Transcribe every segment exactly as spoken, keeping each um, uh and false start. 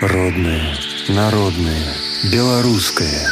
Родное, народное, беларускае.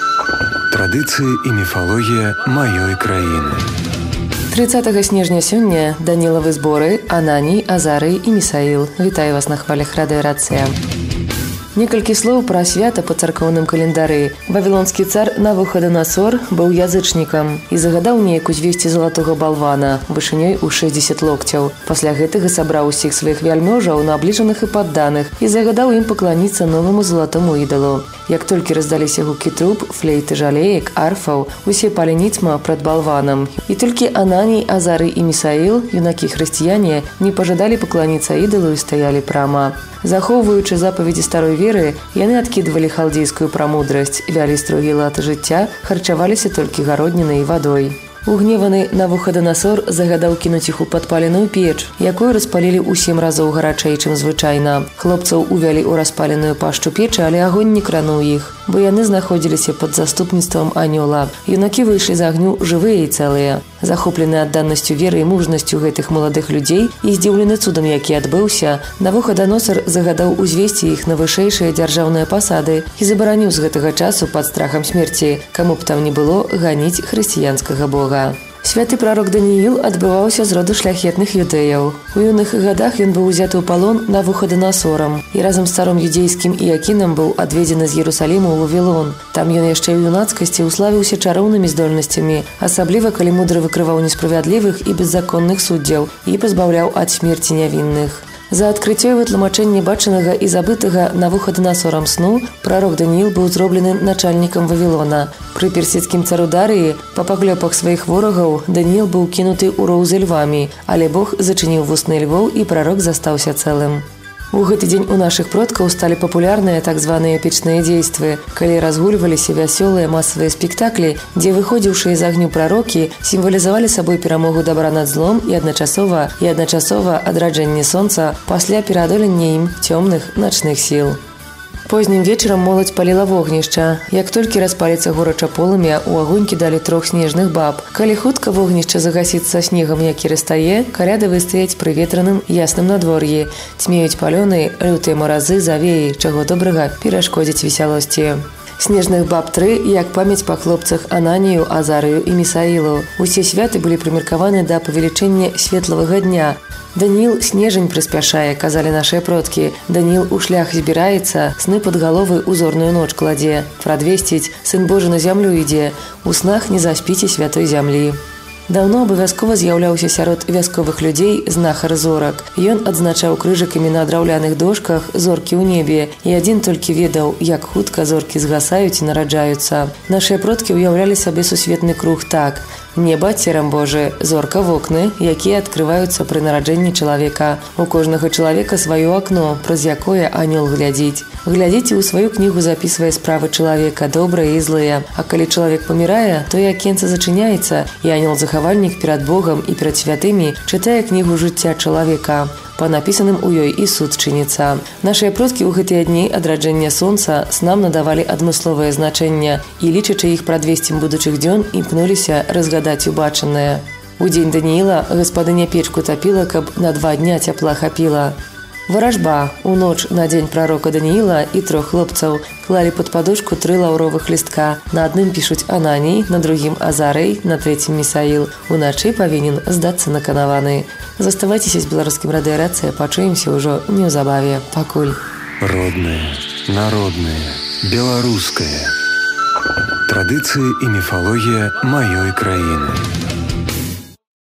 Традыцыі і міфалогія маёй краіны. тридцатага снежня сёння Данілавы зборы Ананій, Азарый і Місаіл. Вітаю вас на хвалях радыёрацыя. Некалькі слоў пра свята па царкоўным календары. Вавілонскі цар Навуходоносор быў язычнікам і загадаў неяк узвесці залатога балвана вышынёй у шэсцьдзесят локцяў. Пасля гэтага сабраў усіх сваіх вяльможаў, набліжаных і падданых і загадаў ім пакланіцца новаму залатому ідалу. Як толькі раздаліся гукі труб, флейты, жалеек, арфаў, усе палі ніцма пред балванам. І толькі Ананій, Азарый і Місаіл, юнакі хрысціяне, не пажадалі пакланіцца ідалу і стаялі прама. Захоўваючы запаведзі старой веры, яны адкідвалі халдзейскую прамудрасць, вялі строгі лад жыцця, харчаваліся толькі гароднінай і вадой. Угневаны Навуходоносор загадаў кінуць іх у падпаленую печ, якую распалілі ў сем разоў гарачэй, чым звычайна. Хлопцаў увялі ў распаленую пашчу печы, але агонь не крануў іх, бо яны знаходзіліся пад заступніцтвам анёла. Юнакі выйшлі з агню жывыя і цэлыя. Захоплены адданасцю веры і мужнасцю гэтых маладых людзей і здзіўлены цудам, які адбыўся, Навуходоносор загадаў узвесці іх на вышэйшыя дзяржаўныя пасады і забараніў з гэтага часу пад страхам смерці, каму б там не было, ганіць хрысціянскага бога. Святы прарок Данііл адбываўся з роду шляхетных юдэяў. У юных гадах ён быў узяты ў палон Навуходоносорам і разам з царом юдзейскім Іакінам быў адведзены з Єрусаліму ў Вавілон. Там ён яшчэ ў юнацкасці уславіўся чароўнымі здольнасцямі, асабліва калі мудра выкрываў несправядлівых і беззаконных суддзяў і пазбаўляў ад смерці нявінных. За адкрыццё і вытлумачэнне бачанага і забытага Навуходоносорам сну прарок Данііл быў зроблены начальнікам Вавілона. Пры персідскім цару Дарыі па паклёпах сваіх ворагаў Данііл быў кінуты ў роў з львамі, але Бог зачыніў вусны львоў і прарок застаўся цэлым. У гэты дзень у нашых продкаў сталі папулярныя так званыя печныя дзействы, калі разгульваліся вясёлыя масавыя спектаклі, дзе выходзіўшыя з агню прарокі сімвалізавалі сабой перамогу дабра над злом і адначасова і адначасова адраджэнне сонца пасля пераадолення ім цёмных начных сіл. Познім вечарам моладзь паліла вогнішча. Як толькі распаліцца горача полымя, у агонь кідалі трох снежных баб. Калі хутка вогнішча загасіцца снегам, які растае, каляды выстаяць пры ветраным ясным надвор'і. Цьмеюць палёны, лютыя маразы, завеі, чаго добрага перашкодзіць весялосці. Снежных баб тры, як памяць па хлопцах Ананію, Азарыю і Місаілу. Усе святы былі прымеркаваны да павелічэння светлавага дня. Данііл снежань прыспяшае, казалі нашыя продкі. Данііл у шлях збіраецца, сны пад галовы узорную ноч кладзе. Прадвесціць, сын Божы на зямлю ідзе, у снах не заспіце святой зямлі. Даўно абавязкова з'яўляўся сярод вясковых людзей знахар зорак. Ён адзначаў крыжыкамі на драўляных дошках зоркі ў небе, і адзін толькі ведаў, як хутка зоркі згасаюць і нараджаюцца. Нашыя продкі ўяўлялі сабе сусветны круг так: неба, церам Божы, зорка вокны, якія адкрываюцца пры нараджэнні чалавека. У кожнага чалавека сваё акно, праз якое анёл глядзіць. Глядзіце, у сваю кнігу запісвае справы чалавека, добрыя і злыя. А калі чалавек памірае, то і акенца зачыняецца, і анёл-захавальнік перад Богам і перад святымі чытае кнігу жыцця чалавека. Па напісаным у ёй і суд чыніцца. Нашыя продкі ў гэтыя дні адраджэння сонца снам надавалі адмысловае значэнне і, лічачы іх прадвесцем будучых дзён, імкнуліся разгадаць убачанае. У дзень Данііла гаспадыня печку тапіла, каб на два дня цяпла хапіла. Варажба. У ноч на дзень прарока Данііла і трох хлопцаў клалі пад падушку тры лаўровых лістка. На адным пішуць Ананій, на другім Азарый, на трэцім Місаіл. Уначы павінен здацца на канаваны. Заставайцеся з беларускім радыёрацыя, пачуемся ўжо неўзабаве. Пакуль. Роднае, народнае, беларускае. Традыцыі і міфалогія маёй краіны.